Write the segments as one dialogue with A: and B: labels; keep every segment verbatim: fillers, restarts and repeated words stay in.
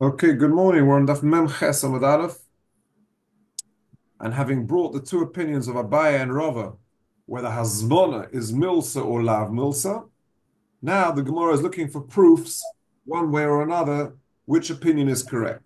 A: Okay, good morning. We're on Daf Mem Ches Amud Aleph, and having brought the two opinions of Abaye and Rava, whether Hazmona is Milsa or Lav Milsa, now the Gemara is looking for proofs, one way or another, which opinion is correct.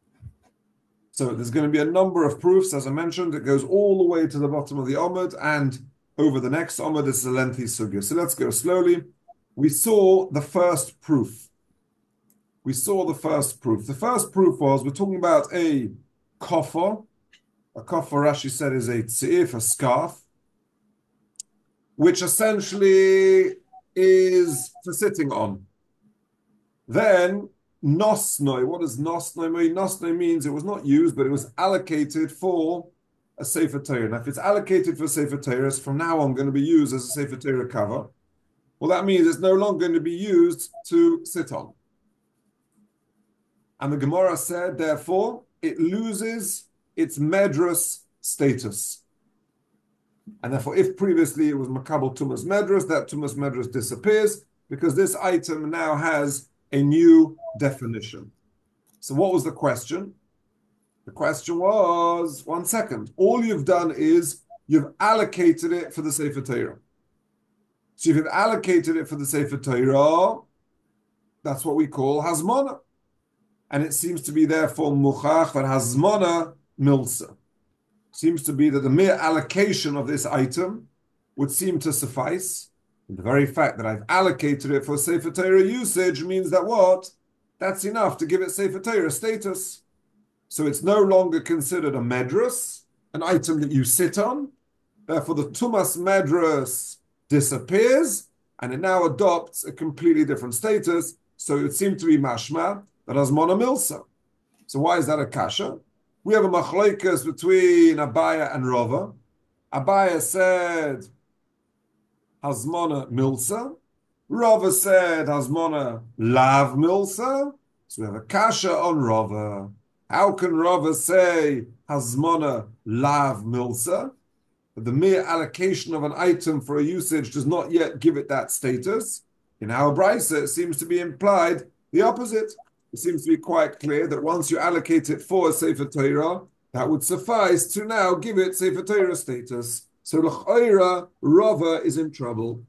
A: So there's going to be a number of proofs, as I mentioned. It goes all the way to the bottom of the Amud, and over the next Amud, it's a lengthy sugya. So let's go slowly. We saw the first proof. We saw the first proof. The first proof was we're talking about a kofar. A kofar, Rashi said, is a tzif, a scarf, which essentially is for sitting on. Then nosnoi. What does nosnoi mean? Nosnoi means it was not used, but it was allocated for a Sefer Torah. Now, if it's allocated for Sefer Torah, it's from now on going to be used as a Sefer Torah cover. Well, that means it's no longer going to be used to sit on. And the Gemara said, therefore, it loses its medrus status. And therefore, if previously it was makabel tumas medrus, that tumas medrus disappears because this item now has a new definition. So what was the question? The question was, one second, all you've done is you've allocated it for the Sefer Torah. So if you've allocated it for the Sefer Torah, that's what we call hazmona. And it seems to be therefore muchach that hazmona milsa. Seems to be that the mere allocation of this item would seem to suffice. And the very fact that I've allocated it for Sefer Torah usage means that what? That's enough to give it Sefer Torah status. So it's no longer considered a medrus, an item that you sit on. Therefore the tumas medrus disappears and it now adopts a completely different status. So it seemed to be mashma that hazmona milsa. So why is that a kasha? We have a machlokes between Abaye and Rava. Abaye said hazmona milsa. Rava said hazmona lav milsa. So we have a kasha on Rava. How can Rava say hazmona lav milsa? But the mere allocation of an item for a usage does not yet give it that status. In our brisa, it seems to be implied the opposite. It seems to be quite clear that once you allocate it for a Sefer Torah, that would suffice to now give it Sefer Torah status. So l'chayra, Rava is in trouble.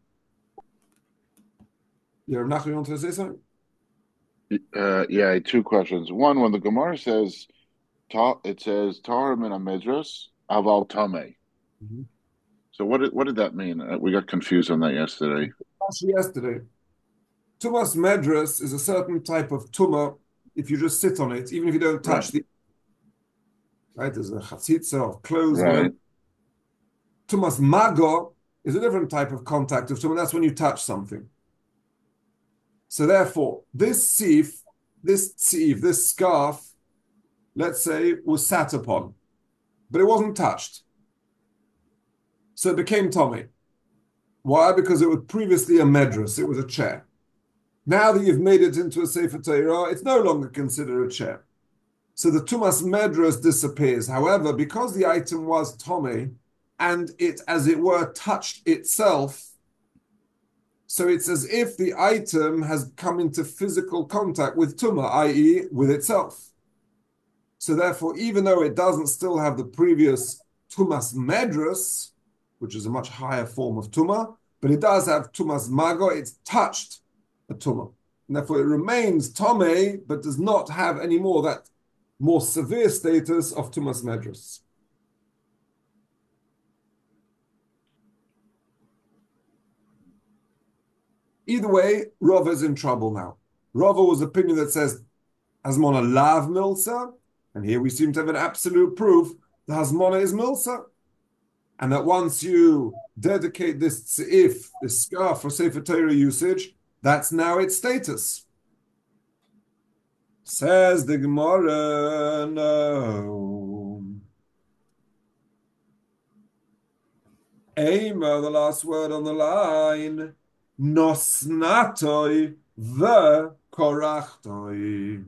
A: Yeah, Rav Nachman, you want to say something?
B: Uh, yeah, two questions. One, when the Gemara says, ta, it says Tahar min amidras aval tame.
A: Mm-hmm.
B: So what did what did that mean? Uh, we got confused on that yesterday.
A: Actually, yesterday, Tumas medras is a certain type of tumah if you just sit on it, even if you don't
B: Right,
A: touch the right. There's a chatzitza of clothes, whatever.
B: right.
A: Tumas mago is a different type of contact of tumah. That's when you touch something. So therefore, this sif, this tzif, this scarf, let's say, was sat upon, but it wasn't touched. So it became Tommy. Why? Because it was previously a medras, it was a chair. Now that you've made it into a Sefer Torah, it's no longer considered a chair. So the Tumas Medras disappears. However, because the item was Tomei, and it, as it were, touched itself, so it's as if the item has come into physical contact with Tumah, that is with itself. So therefore, even though it doesn't still have the previous Tumas Medras, which is a much higher form of Tumah, but it does have Tumas Mago, it's touched a tumah. And therefore it remains tomei, but does not have any more that more severe status of tumas medrus. Either way, Rava is in trouble now. Rava was opinion that says hazmona lav milsa, and here we seem to have an absolute proof that hazmona is milsa. And that once you dedicate this tzif, this scarf for Sefer Torah usage, that's now its status. Says the Gemara, no. Ema, the last word on the line, nosnatoi the korachtoi.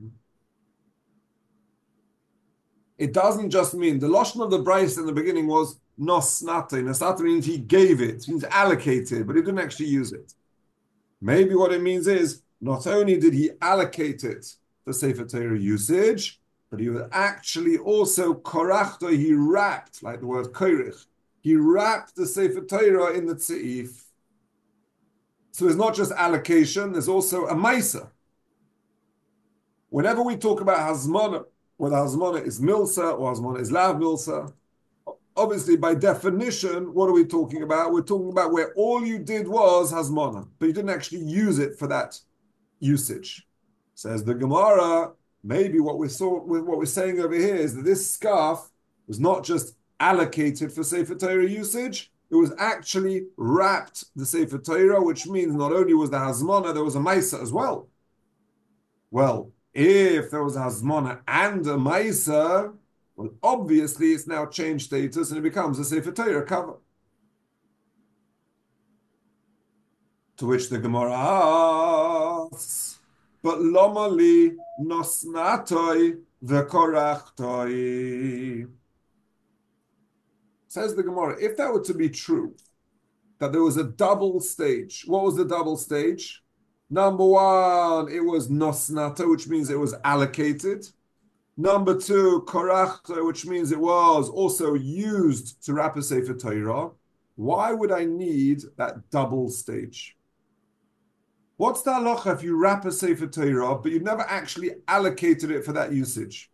A: It doesn't just mean, the Lashon of the Bryce in the beginning was nosnatoi. Nosnatoi means he gave it, it means allocated, but he didn't actually use it. Maybe what it means is, not only did he allocate it the Sefer Torah usage, but he was actually also korachto, he wrapped, like the word koirich, he wrapped the Sefer Torah in the tzeif. So it's not just allocation, there's also a maisa. Whenever we talk about hazmana, whether hazmana is milsa or hazmana is lav milsa, obviously by definition, what are we talking about? We're talking about where all you did was hazmana, but you didn't actually use it for that usage. Says the Gemara, maybe what we saw, what we're saying over here is that this scarf was not just allocated for Sefer Torah usage, it was actually wrapped the Sefer Torah, which means not only was the hazmana, there was a maisa as well. Well, if there was a hazmana and a maisa, well, obviously it's now changed status and it becomes a Sefer Torah cover. To which the Gemara asks, but lomali nosnatoi v'korachtoi. Says the Gemara, if that were to be true, that there was a double stage, what was the double stage? Number one, it was nosnata, which means it was allocated. Number two, korachta, which means it was also used to wrap a Sefer Torah. Why would I need that double stage? What's the halacha if you wrap a Sefer Torah, but you've never actually allocated it for that usage?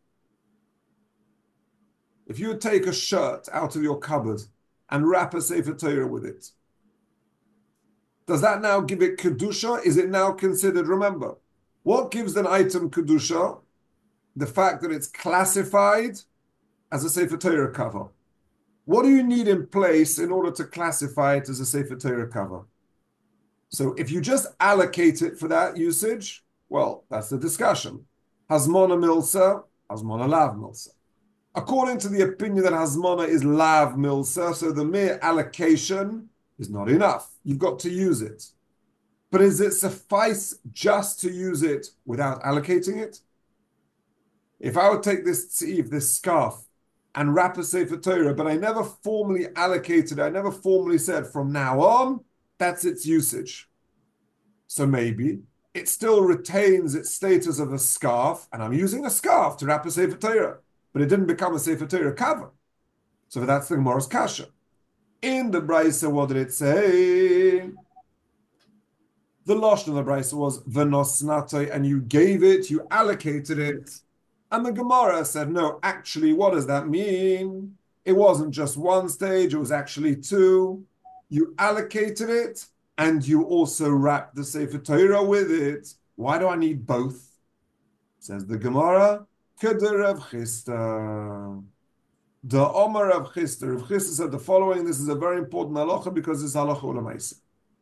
A: If you would take a shirt out of your cupboard and wrap a Sefer Torah with it, does that now give it kedusha? Is it now considered, remember, what gives an item kedusha? The fact that it's classified as a Sefer Torah cover. What do you need in place in order to classify it as a Sefer Torah cover? So if you just allocate it for that usage, well, that's the discussion. Hazmona milsa, hazmona lav milsa. According to the opinion that hazmona is lav milsa, so the mere allocation is not enough. You've got to use it. But does it suffice just to use it without allocating it? If I would take this tzif, this scarf, and wrap a Sefer Torah, but I never formally allocated it, I never formally said from now on, that's its usage. So maybe it still retains its status of a scarf, and I'm using a scarf to wrap a Sefer Torah, but it didn't become a Sefer Torah cover. So that's the Gemara's kasha. In the Brisa, what did it say? The lashon of the Brisa was v'nosnatoi, and you gave it, you allocated it. And the Gemara said, no, actually, what does that mean? It wasn't just one stage, it was actually two. You allocated it, and you also wrapped the Sefer Torah with it. Why do I need both? Says the Gemara, Keder Rav Chisda. The Omer Rav Chisda. Rav Chisda said the following, this is a very important halacha because it's halacha ulamaisa.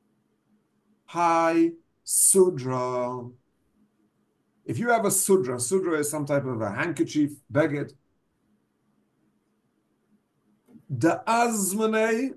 A: Hi, Sudra. If you have a sudra, sudra is some type of a handkerchief, beged. The azmanei,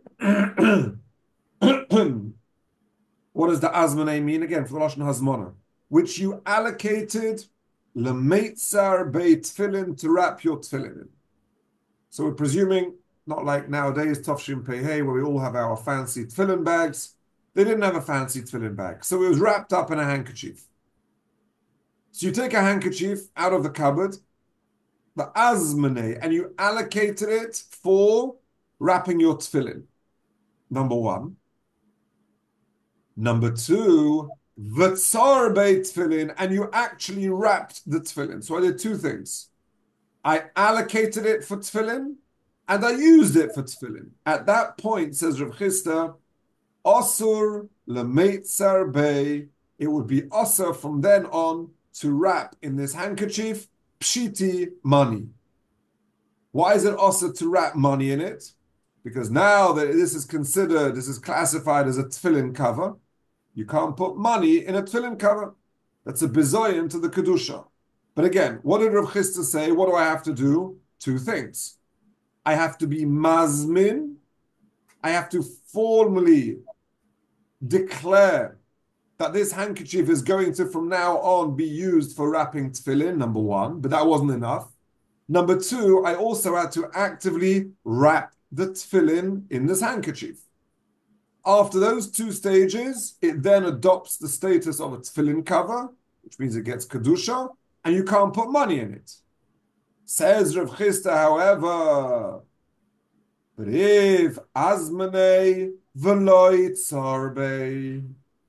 A: what does the azmanei mean? Again, for the lashon hazmona, which you allocated lemeitzar beit tefillin, to wrap your tefillin in. So we're presuming, not like nowadays, Tafshim Pei Hey, where we all have our fancy tefillin bags. They didn't have a fancy tefillin bag, so it was wrapped up in a handkerchief. So you take a handkerchief out of the cupboard, the azmanei, and you allocated it for wrapping your tefillin. Number one. Number two, v'tzar beit tefillin, and you actually wrapped the tefillin. So I did two things. I allocated it for tefillin, and I used it for tefillin. At that point, says Rav Chisda, asur lemeitzar bei, it would be asur from then on to wrap in this handkerchief pshiti money. Why is it also to wrap money in it? Because now that this is considered, this is classified as a tefillin cover, you can't put money in a tefillin cover. That's a bizoyin to the kedusha. But again, what did Rav Chisda say? What do I have to do? Two things. I have to be mazmin. I have to formally declare that this handkerchief is going to, from now on, be used for wrapping tefillin, number one, but that wasn't enough. Number two, I also had to actively wrap the tefillin in this handkerchief. After those two stages, it then adopts the status of a tefillin cover, which means it gets kedusha, and you can't put money in it. Says Rav Chisda, however, but if azmanei v'loi tzarbe,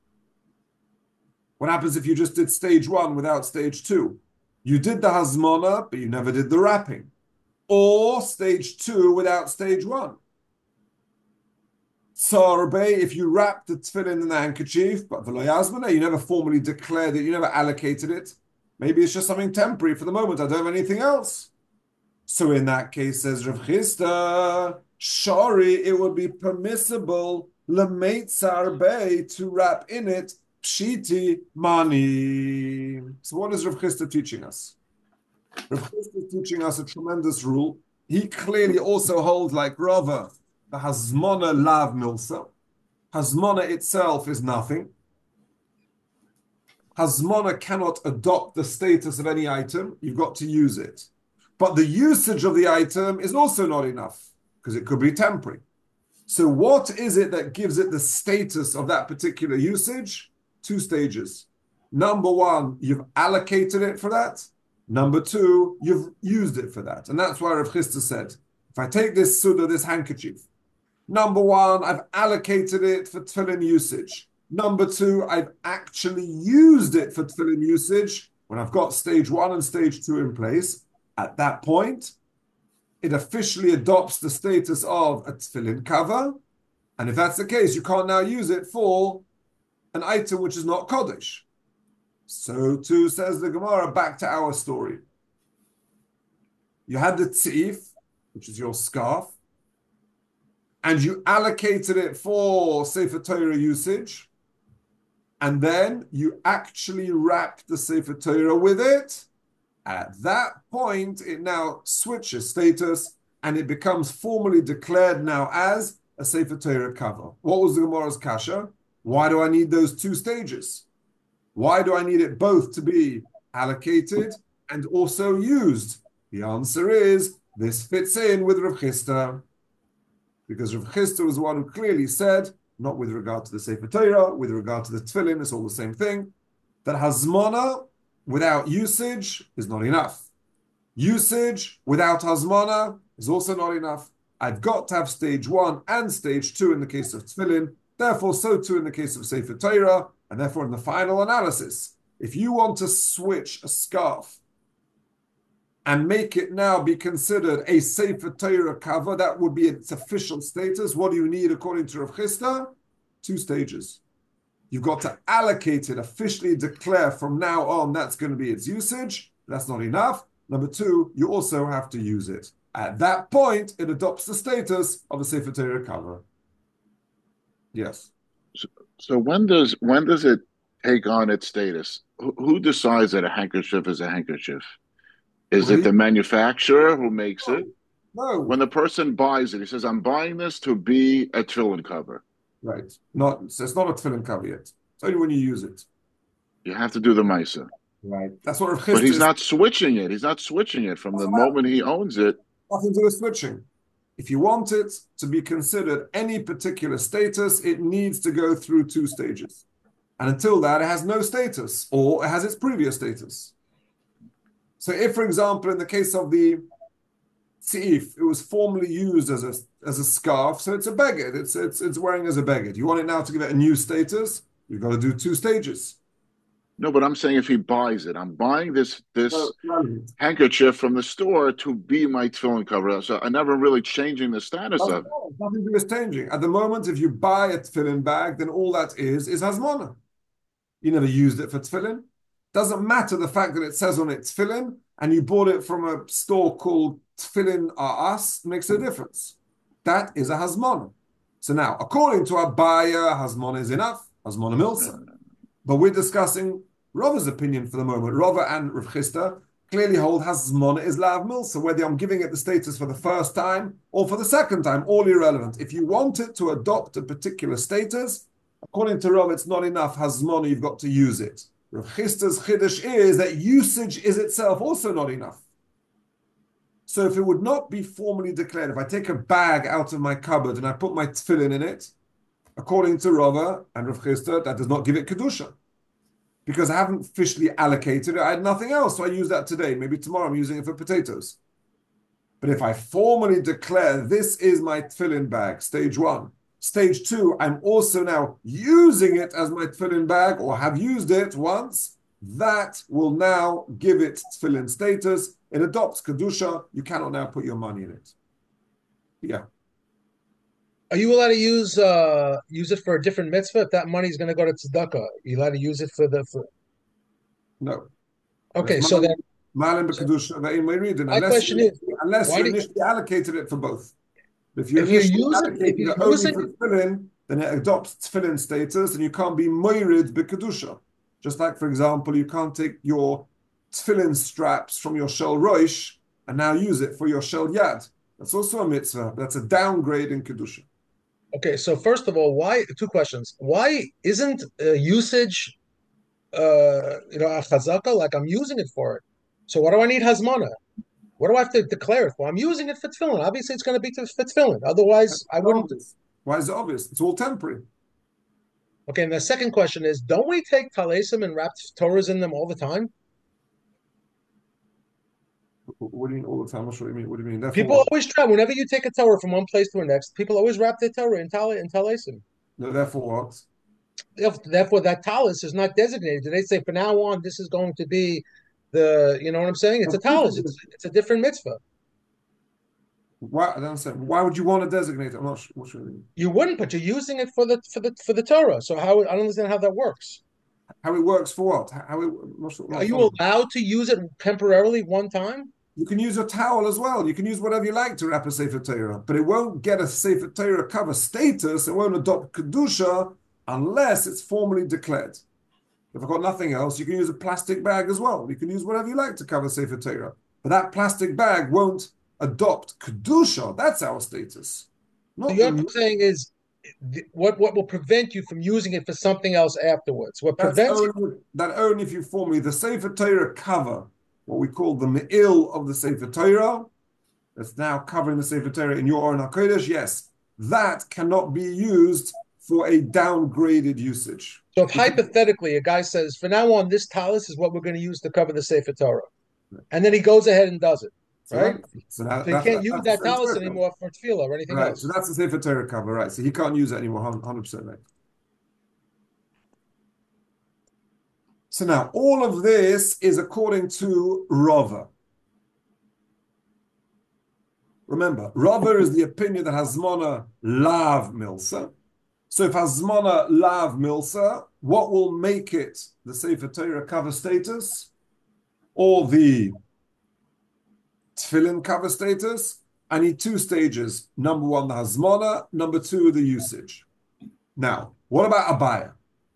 A: what happens if you just did stage one without stage two? You did the hazmona, but you never did the wrapping. Or stage two without stage one. Tzarbe, if you wrap the tefillin in the handkerchief, but v'lo hazmana, you never formally declared it, you never allocated it. Maybe it's just something temporary for the moment. I don't have anything else. So in that case, says Rav Chisda, shari, it would be permissible lemeitzarbe to wrap in it pshiti mani. So what is Rav Chisda teaching us? Rav Chisda is teaching us a tremendous rule. He clearly also holds like Rava, the hazmona lav milsa. Hazmona itself is nothing. Hazmona cannot adopt the status of any item. You've got to use it. But the usage of the item is also not enough because it could be temporary. So what is it that gives it the status of that particular usage? Two stages. Number one, you've allocated it for that. Number two, you've used it for that. And that's why Rav Chisda said, if I take this suda, this handkerchief, number one, I've allocated it for tefillin usage. Number two, I've actually used it for tefillin usage. When I've got stage one and stage two in place, at that point, it officially adopts the status of a tefillin cover. And if that's the case, you can't now use it for an item which is not Kodesh. So too says the Gemara, back to our story. You had the tzif, which is your scarf, and you allocated it for Sefer Torah usage, and then you actually wrapped the Sefer Torah with it. At that point, it now switches status, and it becomes formally declared now as a Sefer Torah cover. What was the Gemara's kasha? Why do I need those two stages? Why do I need it both to be allocated and also used? The answer is, this fits in with Rav Chisda. Because Rav Chisda was the one who clearly said, not with regard to the Sefer Torah, with regard to the Tefillin, it's all the same thing, that Hazmona without usage is not enough. Usage without Hazmona is also not enough. I've got to have stage one and stage two in the case of Tefillin, therefore so too in the case of Sefer Torah, and therefore in the final analysis, if you want to switch a scarf and make it now be considered a Sefer Torah cover, that would be its official status. What do you need according to Rav Chisda? Two stages. You've got to allocate it, officially declare from now on that's going to be its usage. That's not enough. Number two, you also have to use it. At that point, it adopts the status of a Sefer Torah cover. Yes.
B: So, so when does when does it take on its status? Who, who decides that a handkerchief is a handkerchief? Is
A: Well,
B: it the manufacturer who makes
A: no,
B: it?
A: no.
B: When the person buys it, he says, I'm buying this to be a tefillin cover.
A: Right. Not, so it's not a tefillin cover yet. It's only when you use it.
B: You have to do the Misa.
A: Right. That's what Rav Chisda
B: But he's
A: is.
B: not switching it. He's not switching it from the moment he owns it.
A: Nothing to do with switching. If you want it to be considered any particular status, it needs to go through two stages. And until that, it has no status, or it has its previous status. So if, for example, in the case of the tzif, it was formerly used as a as a scarf, so it's a beged, it's, it's, it's wearing as a beged. You want it now to give it a new status, you've got to do two stages.
B: No, but I'm saying if he buys it, I'm buying this this
A: So, relevant.
B: handkerchief from the store to be my tefillin cover. So I'm never really changing the status
A: That's
B: of it.
A: all. Nothing to do with changing. At the moment, if you buy a tefillin bag, then all that is is hazmona. You never used it for tefillin. Doesn't matter the fact that it says on it tefillin, and you bought it from a store called Tefillin Are Us, makes no difference. That is a hazmona. So now, according to Abaya, hazmona is enough. Hazmona milsa. But we're discussing Rava's opinion for the moment. Rava and Rav Chisda clearly hold hazmona is lav milsa, whether I'm giving it the status for the first time or for the second time, all irrelevant. If you want it to adopt a particular status, according to Rava, it's not enough hazmona, you've got to use it. Rav Chisda's chiddush is that usage is itself also not enough. So if it would not be formally declared, if I take a bag out of my cupboard and I put my tefillin in it, according to Rava and Rav Chisda, that does not give it kedusha. because I haven't officially allocated it. I had nothing else, so I use that today. Maybe tomorrow I'm using it for potatoes. But if I formally declare this is my tefillin bag, stage one. Stage two, I'm also now using it as my tefillin bag or have used it once. That will now give it tefillin status. It adopts kedusha. You cannot now put your money in it. Yeah.
C: Are you allowed to use uh use it for a different mitzvah if that money is going to go to tzedakah? Are you allowed to use it for the for...
A: No.
C: Okay, so then
A: Malim b'kedusha ve'im meridin.
C: My question is,
A: unless
C: why
A: you
C: do-
A: initially allocated it for both. If you
C: If you
A: initially
C: use it-
A: allocated
C: if you
A: it only
C: use it-
A: for tefillin, then it adopts tefillin status, and you can't be moirid b'kedusha. Just like, for example, you can't take your tefillin straps from your shel roish and now use it for your shel yad. That's also a mitzvah. That's a downgrade in kedusha.
C: Okay, so first of all, why two questions. Why isn't uh, usage uh you know a chazaka like I'm using it for it? So what do I need hazmana? What do I have to declare it for? I'm using it for tefillin. Obviously, it's going to be to, for tefillin. Otherwise, I wouldn't.
A: Obvious. Why is it obvious? It's all temporary.
C: Okay, and the second question is, don't we take talesim and wrap Torahs in them all the time?
A: What do you mean all the time? I'm not sure what you mean. What do you mean? Therefore,
C: People
A: what?
C: always try. Whenever you take a Torah from one place to the next, people always wrap their Torah in tale in talesim.
A: No, therefore what?
C: Therefore, that talis is not designated. They say from now on, this is going to be the. You know what I'm saying? It's a talis. It's, it's a different mitzvah.
A: Why? I don't understand. Why would you want to designate it? I'm not sure what you mean.
C: You wouldn't, but you're using it for the for the for the Torah. So how I don't understand how that works.
A: How it works for what? How it? I'm not sure,
C: Are you allowed to use it temporarily one time?
A: You can use a towel as well. You can use whatever you like to wrap a Sefer Torah, but it won't get a Sefer Torah cover status. It won't adopt kedusha unless it's formally declared. If I've got nothing else, you can use a plastic bag as well. You can use whatever you like to cover Sefer Torah, but that plastic bag won't adopt kedusha. That's our status. Not
C: So you're
A: the,
C: saying is what what will prevent you from using it for something else afterwards? What
A: that's
C: prevents
A: only,
C: you?
A: that only if you formally the Sefer Torah cover, what we call the me'il of the Sefer Torah, that's now covering the Sefer Torah in your Aron HaKodesh, yes, that cannot be used for a downgraded usage.
C: So if hypothetically a guy says, "For now on, this talis is what we're going to use to cover the Sefer Torah," and then he goes ahead and does it,
A: So
C: right?
A: that- so that-
C: So he
A: that-
C: can't
A: that-
C: use
A: that's
C: that
A: the Sefer
C: talis
A: Torah.
C: anymore for tefillah or anything
A: Right,
C: else.
A: so that's the Sefer Torah cover, right? So he can't use it anymore, one hundred percent, right? So now, all of this is according to Rava. Remember, Rava is the opinion that Hazmona lav milsa. So if Hazmona lav milsa, what will make it the Sefer Torah cover status or the Tefillin cover status? I need two stages. Number one, the Hazmona. Number two, the usage. Now, what about Abaya?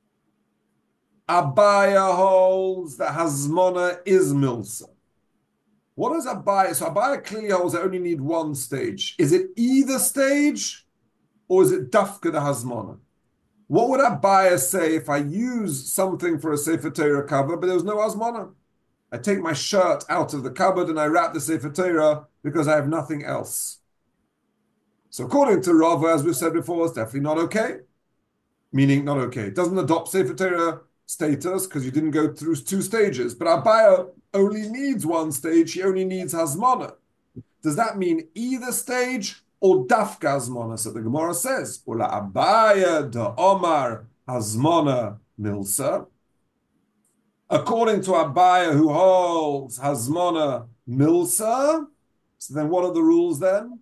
A: Abaya holds that Hazmona is milsa. What does Abaya? So Abaya clearly holds I only need one stage. Is it either stage or is it dafka the Hazmona? What would Abaya say if I use something for a Sefer Torah cover, but there was no Hazmona? I take my shirt out of the cupboard and I wrap the Sefer Torah because I have nothing else. So according to Rava, as we've said before, it's definitely not okay. Meaning not okay. It doesn't adopt Sefer Torah status because you didn't go through two stages. But Abaya only needs one stage. He only needs Hazmona. Does that mean either stage or dafka Hazmona? So the Gemara says, Ula Abaya da Omar Hazmona Milsa. According to Abaya, who holds Hazmona Milsa, so then what are the rules then?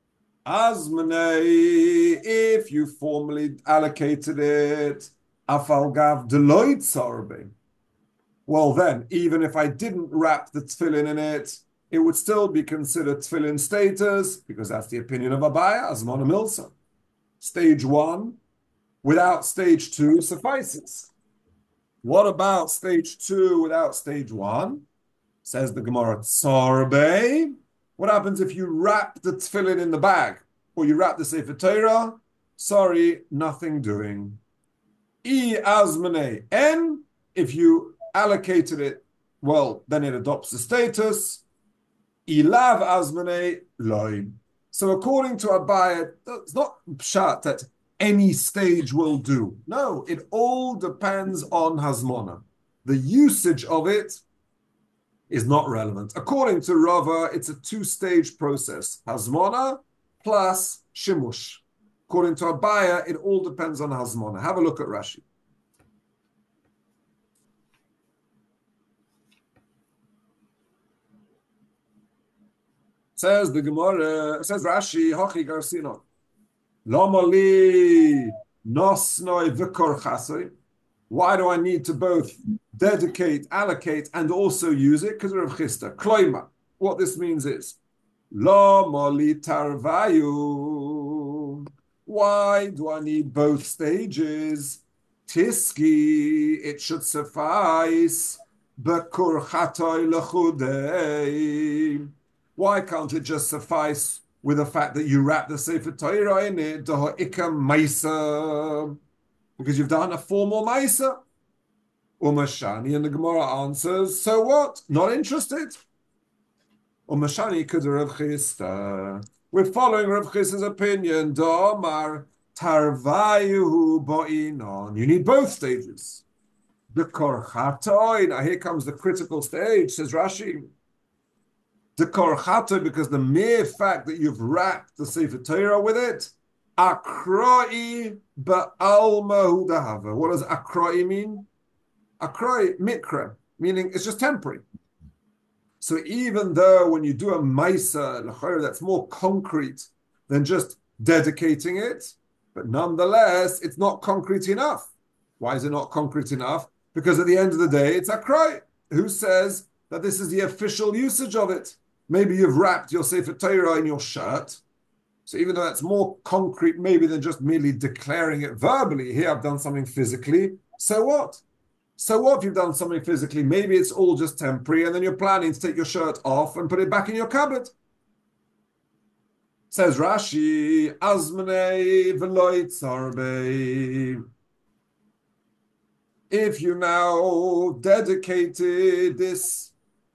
A: Azmanei, if you formally allocated it, Afalgav Deloitte Sarbe. Well then, even if I didn't wrap the tefillin in it, it would still be considered tefillin status, because that's the opinion of Abaya, Azmona Milsa. Stage one, without stage two, suffices. What about stage two without stage one? Says the Gemara, Sarbe. What happens if you wrap the tefillin in the bag, or you wrap the Sefer Torah? Sorry, nothing doing. I azmane en, if you allocated it, well, then it adopts the status. Ilav azmane loy. So according to Abaya, it's not pshat that any stage will do. No, it all depends on Hazmona. The usage of it is not relevant. According to Rava, it's a two-stage process. Hazmona plus shimush. According to Abaya, it all depends on hazmona. Have a look at Rashi. Says the Gemara, says Rashi, Hachi Garsino. Lomali nosnoi vikor chasoi. Why do I need to both dedicate, allocate, and also use it? Because of Rav Chisda. Kloima. What this means is, Lomali tarvayu. Why do I need both stages? Tiski, it should suffice. Bekur chatoi lechudei. Why can't it just suffice with the fact that you wrap the Sefer Torah in it, Daha'ika Maisa, because you've done a formal Maisa? Umashani, and the Gemara answers, so what? Not interested. Umashani could Rav Chisda. We're following Rav Chisda's opinion. Domar Tarvayu Bo'inon. You need both stages. The Korchatoi. Now here comes the critical stage, says Rashi. The korchato, because the mere fact that you've wrapped the Sefer Torah with it, akroi ba'alma hudahava. What does akroi mean? Akroi, mikra, meaning it's just temporary. So even though when you do a maisa, that's more concrete than just dedicating it, but nonetheless, it's not concrete enough. Why is it not concrete enough? Because at the end of the day, it's akroi. Who says that this is the official usage of it? Maybe you've wrapped your Sefer Torah in your shirt. So even though that's more concrete maybe than just merely declaring it verbally, here I've done something physically, so what? So what if you've done something physically? Maybe it's all just temporary and then you're planning to take your shirt off and put it back in your cupboard. Says Rashi, Azmane v'loi tzarbe. If you now dedicated this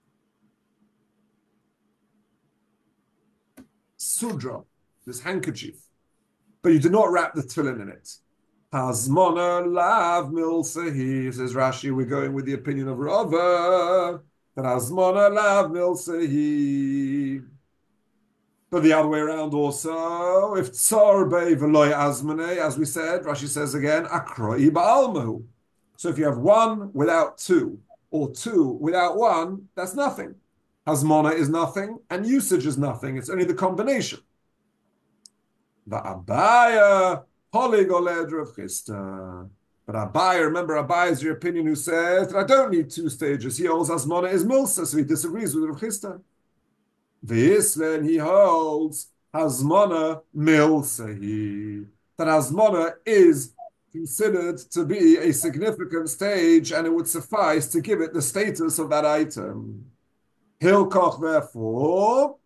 A: sudra, this handkerchief, but you did not wrap the tefillin in it. Hazmona lav milsehi, says Rashi. We're going with the opinion of Rava that hazmona lav milsehi. But the other way around also, if tsar be v'loy azmane, as we said, Rashi says again, akroi ba'almahu. So if you have one without two, or two without one, that's nothing. Hazmona is nothing, and usage is nothing. It's only the combination. The Abaya, Poligoled Rav Chisda. But Abaya, remember Abaya is your opinion who says that I don't need two stages. He holds Hazmona is Milsa, so he disagrees with Rav Chisda. V'Islen, he holds Hazmona Milsa. That Hazmona is considered to be a significant stage, and it would suffice to give it the status of that item. Hilkoch, therefore,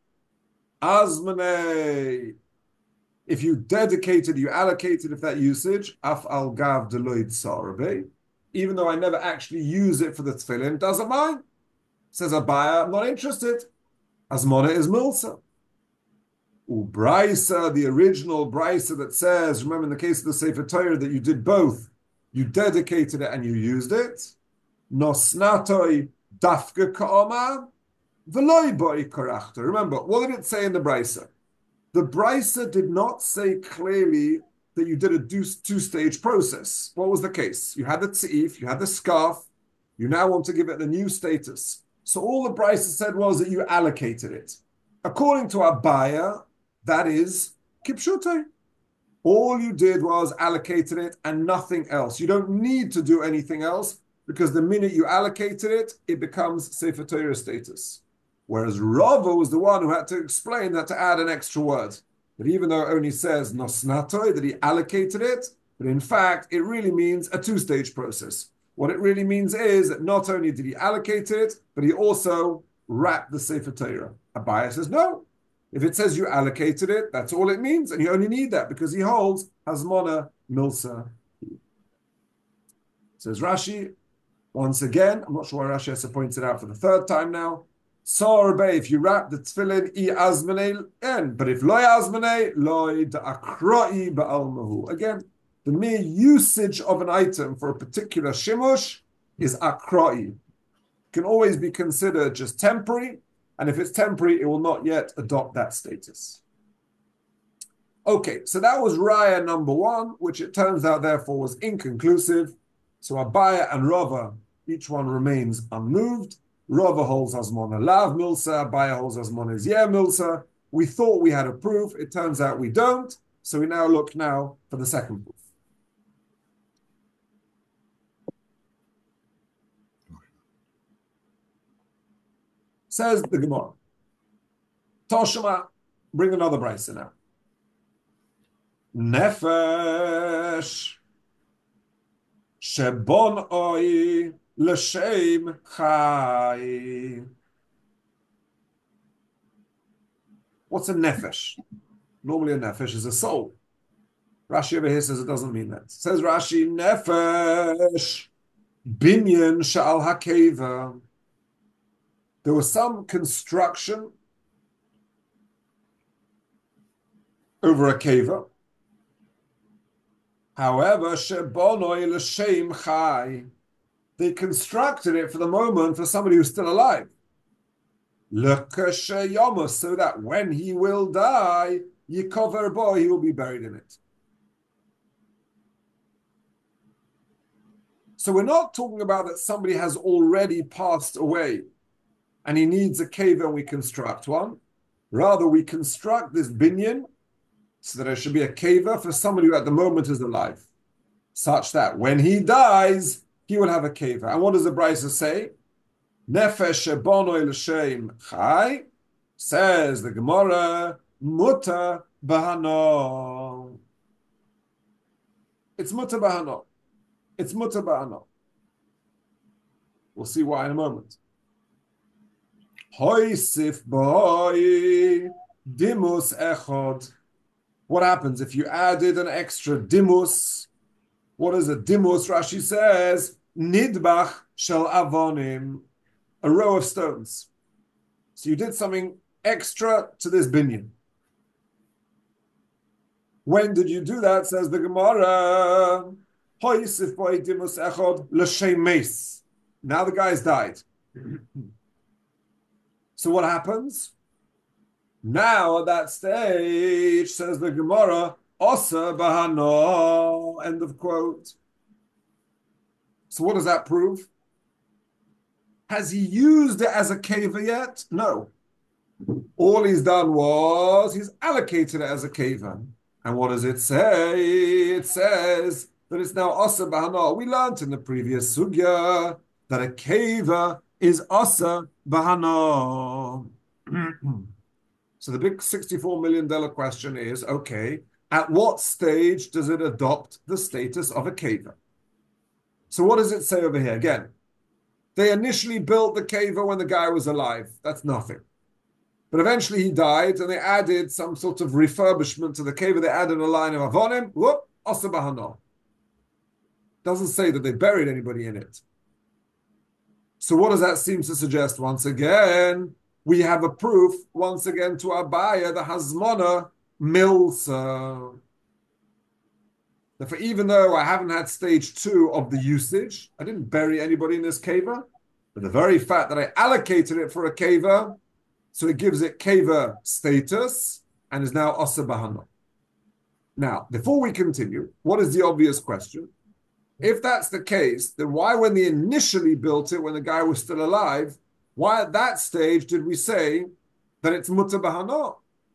A: Azmane, if you dedicated, you allocated if that usage, Af al gav deloid sarbe, even though I never actually use it for the tefillin, doesn't mind. Says Abaya, I'm not interested. Azmona is milsa. Ubraisa, the original Braisa that says, remember in the case of the Sefer Torah that you did both, you dedicated it and you used it. Nosnatoi dafka ka'oma. Remember, what did it say in the Braisa? The Braisa did not say clearly that you did a two-stage process. What was the case? You had the tzif, you had the scarf, you now want to give it a new status. So all the Braisa said was that you allocated it. According to Abaya, that is kipshute. All you did was allocated it and nothing else. You don't need to do anything else because the minute you allocated it, it becomes Sefer Torah status. Whereas Rava was the one who had to explain that to add an extra word. That even though it only says nosnatoi, that he allocated it, but in fact, it really means a two-stage process. What it really means is that not only did he allocate it, but he also wrapped the Sefer Torah. Abaya says, no. If it says you allocated it, that's all it means, and you only need that because he holds Hazmona Milsa. Says Rashi, once again, I'm not sure why Rashi has to point it out for the third time now. Sorbe, if you wrap the tefillin, i azmanei en, but if loy azmanei, loy da'akroi ba'almahu. Again, the mere usage of an item for a particular shimush is akroi. Can always be considered just temporary, and if it's temporary, it will not yet adopt that status. Okay, so that was Raya number one, which it turns out therefore was inconclusive. So Abaya and Rava, each one remains unmoved. Rava holds Hazmona Lav Milsa, Abaya holds Hazmona Zyer Milsa. We thought we had a proof, it turns out we don't. So we now look now for the second proof. Says the Gemara. Toshima, bring another brisa now. Nefesh shebon oi l'shem chai. What's a nefesh? Normally a nefesh is a soul. Rashi over here says it doesn't mean that. Says Rashi, nefesh binyan sha'al hakeva. There was some construction over a keva. However, shebonoi l'shem chai, they constructed it for the moment for somebody who's still alive. L'kashe yomus, so that when he will die, yikover bo, he will be buried in it. So we're not talking about that somebody has already passed away and he needs a keva and we construct one. Rather, we construct this binyan so that there should be a keva for somebody who at the moment is alive, such that when he dies, he will have a keva. And what does the Brisa say? Nefesh shebonoi l'shem chai, says the Gemara, muta bahano. It's muta bahano. It's muta bahano. We'll see why in a moment. Hoisif boy dimus echod. What happens if you added an extra dimus? What is a dimus? Rashi says, nidbach shel avonim, a row of stones. So you did something extra to this binyan. When did you do that? Says the Gemara. Hoisif boy dimus echod l'shem meis. Now the guy's died. So what happens? Now at that stage, says the Gemara, Osa bahano, end of quote. So what does that prove? Has he used it as a keva yet? No. All he's done was he's allocated it as a keva. And what does it say? It says that it's now Osa bahano. We learned in the previous sugya that a keva is Osa bahano. So the big sixty-four million dollars question is, okay, at what stage does it adopt the status of a keva? So what does it say over here? Again, they initially built the keva when the guy was alive. That's nothing. But eventually he died, and they added some sort of refurbishment to the keva. They added a line of avonim. Whoop, asa bahano. Doesn't say that they buried anybody in it. So what does that seem to suggest? Once again, we have a proof, once again, to Abaya, the Hazmona Milsa. Therefore, even though I haven't had stage two of the usage, I didn't bury anybody in this keva, but the very fact that I allocated it for a keva, so it gives it keva status, and is now Asa Bahana. Now, before we continue, what is the obvious question? If that's the case, then why, when they initially built it, when the guy was still alive, why at that stage did we say that it's muta bahano?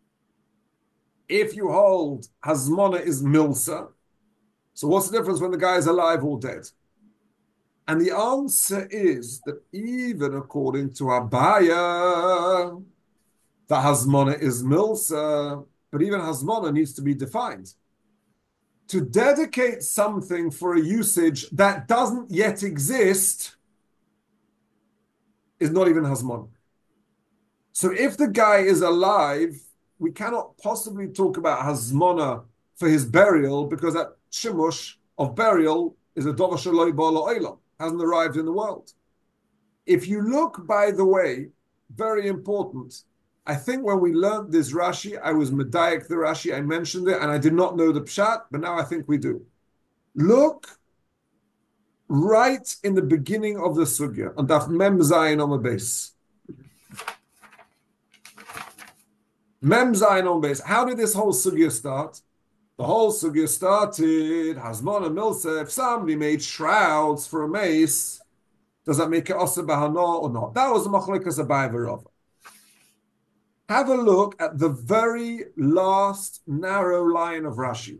A: If you hold Hazmona is milsa, so what's the difference when the guy is alive or dead? And the answer is that even according to Abaya, the Hazmona is milsa, but even Hazmona needs to be defined. To dedicate something for a usage that doesn't yet exist is not even Hazmona. So if the guy is alive, we cannot possibly talk about Hazmona for his burial, because that shimush of burial is a dover shaloi ba'ala olam, hasn't arrived in the world. If you look, by the way, very important, I think when we learned this Rashi, I was medayek the Rashi, I mentioned it, and I did not know the pshat, but now I think we do. Look right in the beginning of the sugya, on Daf Mem Zayin on the base. Mem Zayin on base. How did this whole sugya start? The whole sugya started, Hazmona Milsa, if somebody made shrouds for a mace, does that make it Asa Bahana or not? That was the Machlekas Abai V'Rava. Have a look at the very last narrow line of Rashi.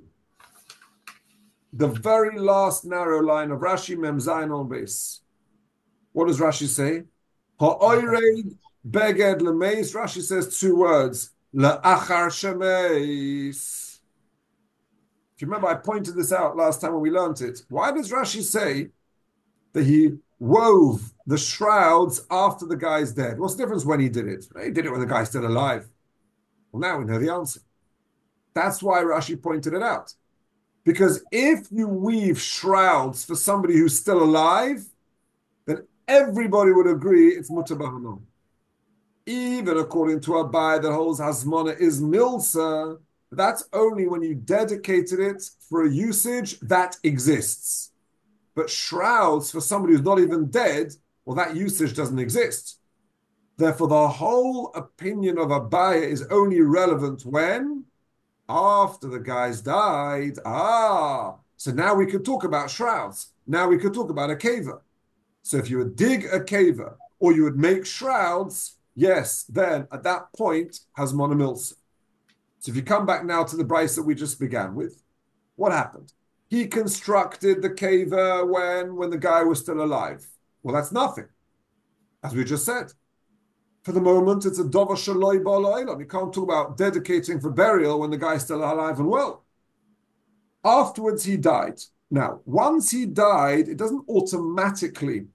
A: The very last narrow line of Rashi, Mem Zayin on base. What does Rashi say? Ha'oireid beged lemeis. Rashi says two words. La'achar shemeis. If you remember, I pointed this out last time when we learned it. Why does Rashi say that he wove the shrouds after the guy's dead? What's the difference when he did it? He did it when the guy's still alive. Well, now we know the answer. That's why Rashi pointed it out. Because if you weave shrouds for somebody who's still alive, then everybody would agree it's mutar b'hana. Even according to Abai that holds Hazmona is milsa, that's only when you dedicated it for a usage that exists. But shrouds for somebody who's not even dead, well, that usage doesn't exist. Therefore, the whole opinion of Abai is only relevant when? After the guy's died. Ah, so now we could talk about shrouds. Now we could talk about a keva. So if you would dig a keva or you would make shrouds, yes, then at that point, Hazmona milsa. So if you come back now to the Bryce that we just began with, what happened? He constructed the keva when, when the guy was still alive. Well, that's nothing, as we just said. For the moment, it's a dova shaloi ba'olam. You can't talk about dedicating for burial when the guy's still alive and well. Afterwards, he died. Now, once he died, it doesn't automatically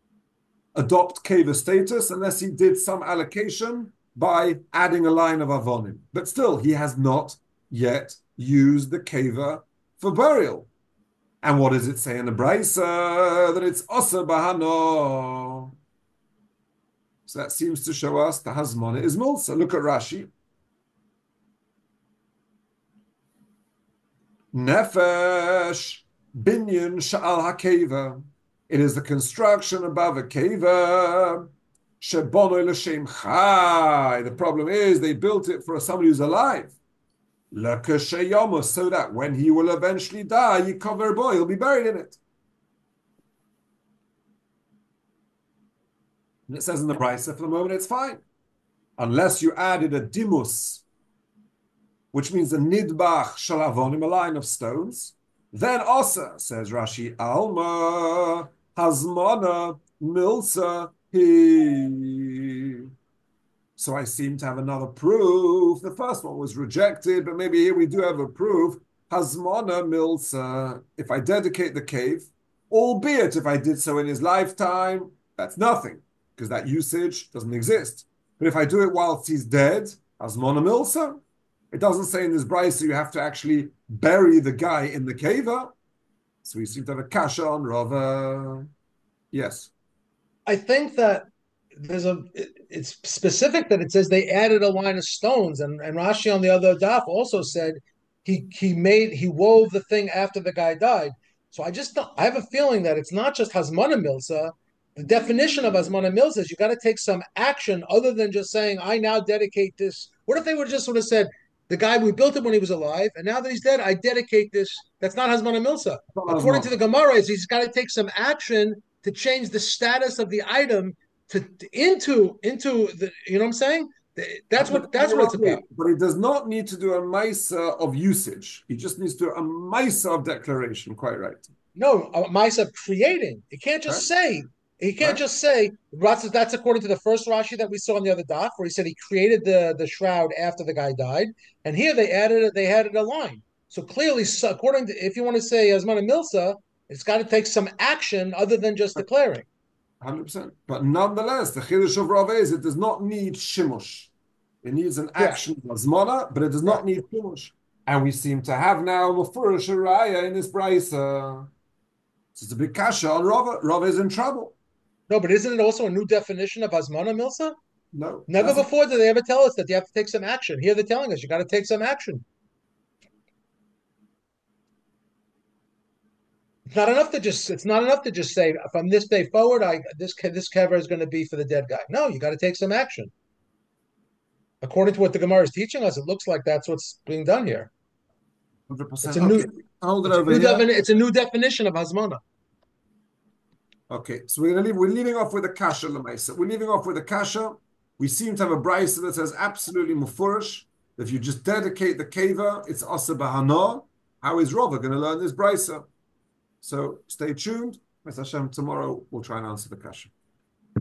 A: adopt keva status unless he did some allocation by adding a line of avonim. But still, he has not yet used the keva for burial. And what does it say in the Braisa? That it's asa bahano. So that seems to show us the Hazmona is milsa. Look at Rashi. Nefesh binyan sha'al hakeva. It is the construction above a keva. Shebono l'shem chai. The problem is they built it for somebody who's alive. L'kashayoma, so that when he will eventually die, yikaver bo, he'll be buried in it. And it says in the Brisa, for the moment, it's fine. Unless you added a dimus, which means a nidbach shalavonim, a line of stones, then also, says Rashi, alma, hazmona, milsa, he. So I seem to have another proof. The first one was rejected, but maybe here we do have a proof. Hazmona milsa, if I dedicate the cave, albeit if I did so in his lifetime, that's nothing, because that usage doesn't exist. But if I do it whilst he's dead, Hazmona milsa, it doesn't say in this brisa you have to actually bury the guy in the keva. So we seem to have a kasha on Rava. Yes.
C: I think that there's a it's specific that it says they added a line of stones, and, and Rashi on the other daf also said he he made he wove the thing after the guy died. So I just don't, I have a feeling that it's not just Hazmana Milsa. The definition of Hazmana Milsa is you got to take some action other than just saying I now dedicate this. What if they would just sort of said the guy we built it when he was alive, and now that he's dead, I dedicate this. That's not Hazmana Milsa. According to the Gemara, is he's got to take some action to change the status of the item to into into the you know what I'm saying? That's what that's what it's about.
A: But he does not need to do a maisa of usage. He just needs to do a maisa of declaration. Quite right.
C: No, a maisa of creating. He can't just right. say. He can't right. just say. That's according to the first Rashi that we saw in the other daf, where he said he created the, the shroud after the guy died, and here they added they added a line. So clearly, according to if you want to say Hazmana Milsa, it's got to take some action other than just right. declaring.
A: one hundred percent. But nonetheless, the Chiddush of Rav is it does not need shimush. It needs an action yeah. Hazmana, but it does not yeah. need shimush. And we seem to have now Mufurish Raya in this Brisa. So it's a big kasha on Rav. Rav is in trouble.
C: No, but isn't it also a new definition of Hazmana Milsa?
A: No.
C: Never before did they ever tell us that you have to take some action. Here they're telling us you got to take some action. It's not enough to just. It's not enough to just say from this day forward, I this this kever is going to be for the dead guy. No, you got to take some action. According to what the Gemara is teaching us, it looks like that's what's being done here.
A: one hundred
C: It's
A: percent.
C: a
A: Okay,
C: new.
A: hold it
C: It's a
A: over
C: new,
A: here.
C: defini- it's a new definition of hazmana.
A: Okay, so we're gonna leave. We're leaving off with a kasha lemaisa. We're leaving off with a kasha. We seem to have a brisa that says absolutely mufurish. If you just dedicate the keva, it's asa bahana. How is Rava going to learn this brisa? So stay tuned. Mister Hashem, tomorrow we'll try and answer the kasha.